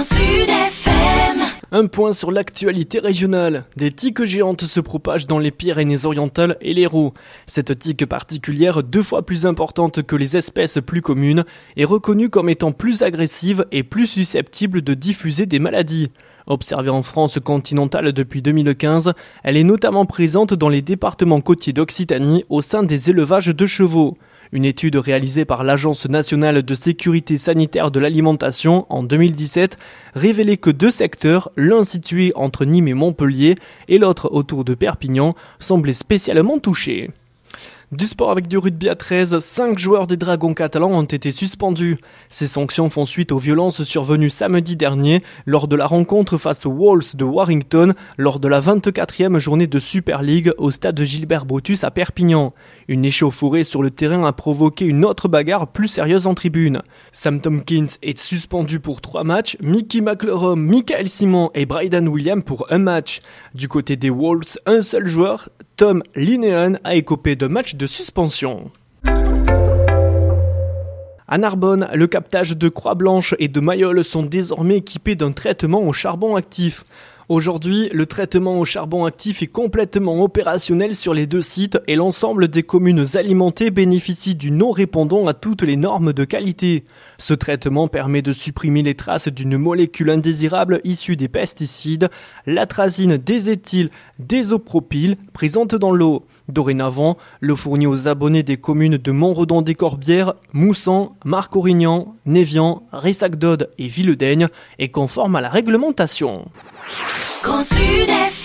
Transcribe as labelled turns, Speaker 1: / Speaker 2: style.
Speaker 1: Sud FM.
Speaker 2: Un point sur l'actualité régionale. Des tiques géantes se propagent dans les Pyrénées-Orientales et l'Hérault. Cette tique particulière, 2 fois plus importante que les espèces plus communes, est reconnue comme étant plus agressive et plus susceptible de diffuser des maladies. Observée en France continentale depuis 2015, elle est notamment présente dans les départements côtiers d'Occitanie au sein des élevages de chevaux. Une étude réalisée par l'Agence nationale de sécurité sanitaire de l'alimentation en 2017 révélait que 2 secteurs, l'un situé entre Nîmes et Montpellier et l'autre autour de Perpignan, semblaient spécialement touchés. Du sport avec du rugby à 13, 5 joueurs des Dragons catalans ont été suspendus. Ces sanctions font suite aux violences survenues samedi dernier lors de la rencontre face aux Wolves de Warrington lors de la 24e journée de Super League au stade de Gilbert Brutus à Perpignan. Une échauffourée sur le terrain a provoqué une autre bagarre plus sérieuse en tribune. Sam Tompkins est suspendu pour 3 matchs, Mickey McLerom, Michael Simon et Bryden Williams pour 1 match. Du côté des Wolves, un seul joueur, Tom Linehan, a écopé de matchs de suspension. À Narbonne, le captage de Croix-Blanche et de Mayol sont désormais équipés d'un traitement au charbon actif. Aujourd'hui, le traitement au charbon actif est complètement opérationnel sur les 2 sites et l'ensemble des communes alimentées bénéficient du non répondant à toutes les normes de qualité. Ce traitement permet de supprimer les traces d'une molécule indésirable issue des pesticides, l'atrazine déséthyle-désopropyl, présente dans l'eau. Dorénavant, l'eau fournie aux abonnés des communes de Montredon-des-Corbières, Moussan, Marc-Aurignan, Névian, Ressac-d'Aude et Villedaigne est conforme à la réglementation.
Speaker 1: Sud FM.